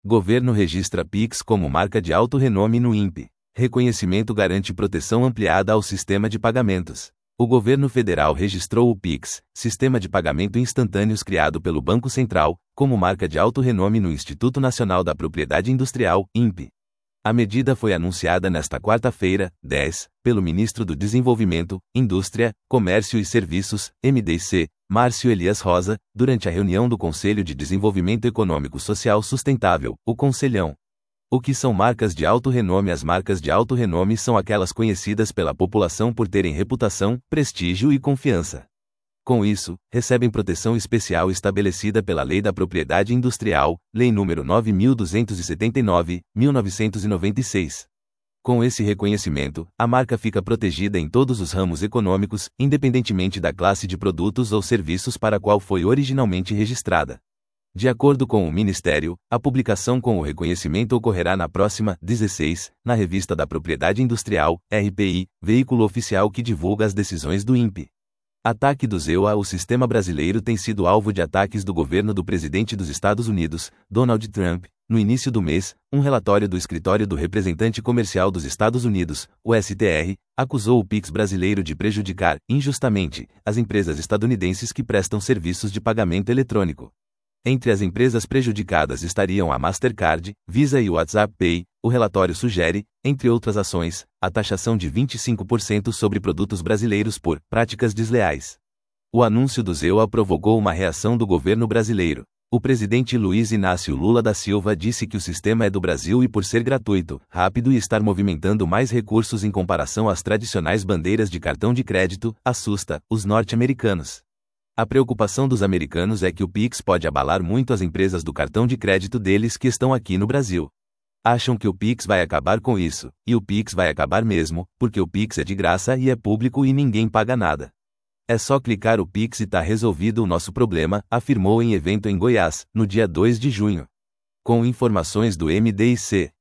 Governo registra Pix como marca de alto renome no INPE. Reconhecimento garante proteção ampliada ao sistema de pagamentos. O governo federal registrou o Pix, sistema de pagamento instantâneos criado pelo Banco Central, como marca de alto renome no Instituto Nacional da Propriedade Industrial, INPE. A medida foi anunciada nesta quarta-feira, 10, pelo ministro do Desenvolvimento, Indústria, Comércio e Serviços, MDC, Márcio Elias Rosa, durante a reunião do Conselho de Desenvolvimento Econômico Social Sustentável, o Conselhão. O que são marcas de alto renome? As marcas de alto renome são aquelas conhecidas pela população por terem reputação, prestígio e confiança. Com isso, recebem proteção especial estabelecida pela Lei da Propriedade Industrial, Lei nº 9.279, 1996. Com esse reconhecimento, a marca fica protegida em todos os ramos econômicos, independentemente da classe de produtos ou serviços para a qual foi originalmente registrada. De acordo com o Ministério, a publicação com o reconhecimento ocorrerá na próxima 16, na Revista da Propriedade Industrial, RPI, veículo oficial que divulga as decisões do INPE. Ataque do EUA. O sistema brasileiro tem sido alvo de ataques do governo do presidente dos Estados Unidos, Donald Trump. No início do mês, um relatório do Escritório do Representante Comercial dos Estados Unidos, o STR, acusou o Pix brasileiro de prejudicar, injustamente, as empresas estadunidenses que prestam serviços de pagamento eletrônico. Entre as empresas prejudicadas estariam a Mastercard, Visa e o WhatsApp Pay. O relatório sugere, entre outras ações, a taxação de 25% sobre produtos brasileiros por práticas desleais. O anúncio do EUA provocou uma reação do governo brasileiro. O presidente Luiz Inácio Lula da Silva disse que o sistema é do Brasil e por ser gratuito, rápido e estar movimentando mais recursos em comparação às tradicionais bandeiras de cartão de crédito, assusta os norte-americanos. A preocupação dos americanos é que o Pix pode abalar muito as empresas do cartão de crédito deles que estão aqui no Brasil. Acham que o Pix vai acabar com isso, e o Pix vai acabar mesmo, porque o Pix é de graça e é público e ninguém paga nada. É só clicar o Pix e tá resolvido o nosso problema, afirmou em evento em Goiás, no dia 2 de junho. Com informações do MDIC.